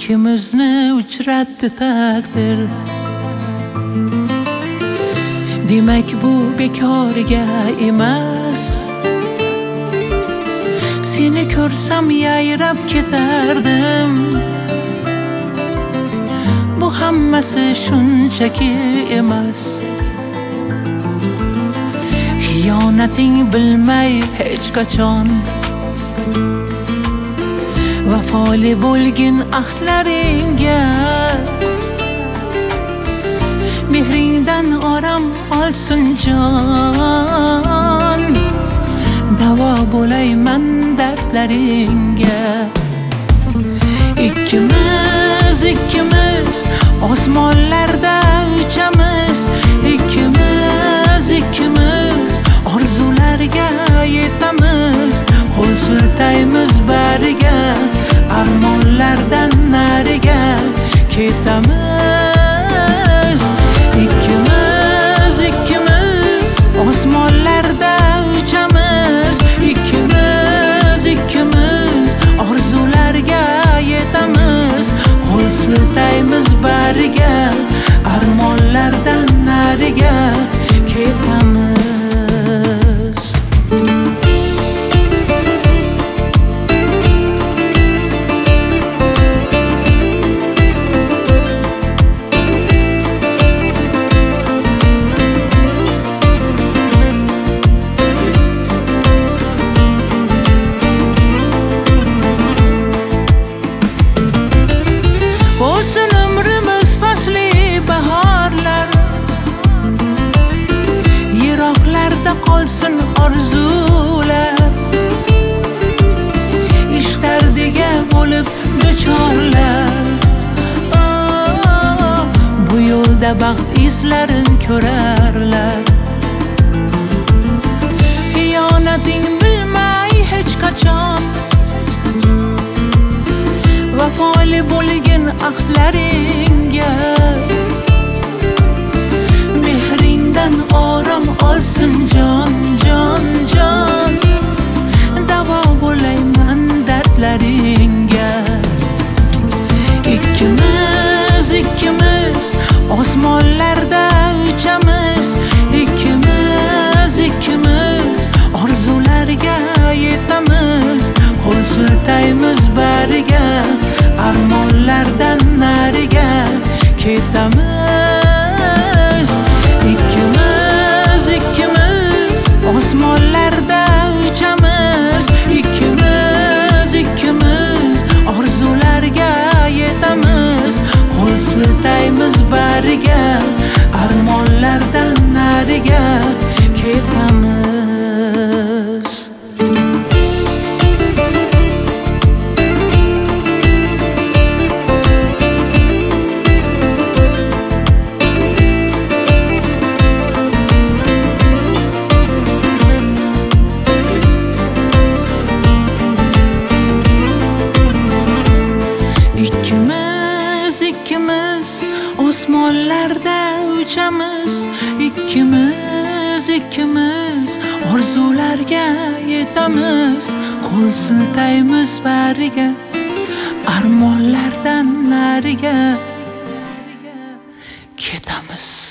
İkimizni uchratdi taqdir. Demak bu bekoriga emas. Seni ko'rsam yayrab ketardim. Bu hammasi shunchaki emas. Xiyonating bilmay hech qachon vafoli bo'lgin ahdlaringga. Mehringdan orom olsin jon, davo bo'layman dardlaringga. Ikkimiz osmonlarda uchamiz. Ikkimiz orzularga yetamiz. Qo'l siltaymiz bariga, armonlardan nariga ketamiz. Ikkimiz osmonlarda uchamiz. Ikkimiz orzularga yetamiz. Qo'l siltaymiz bariga, armonlardan nariga ketamiz. Olsun ömrümüz fasli baharlar, yiroqlarda qolsin orzular. İşler dege bo'lib duchorlar. Bu yo'lda baxt izlarin ko'rarlar. Xiyonating bilmay hech qachon vafoli bo'lgin ahdlaringga. Mehringdan orom olsin jon, davo bo'layman dardlaringga. Ikkimiz osmonlarda uchamiz. Ikkimiz orzularga yetamiz. Qo'l siltaymiz bariga, armonlardan nariga ketamiz. Ikkimiz osmonlarda uchamiz. Ikkimiz orzularga yetamiz. Qo'l siltaymiz bariga, armonlardan nariga ketamiz. Ikkimiz osmonlarda uchamiz. Ikkimiz orzularga yetamiz. Qo'l siltaymiz bariga, armonlardan nariga ketamiz.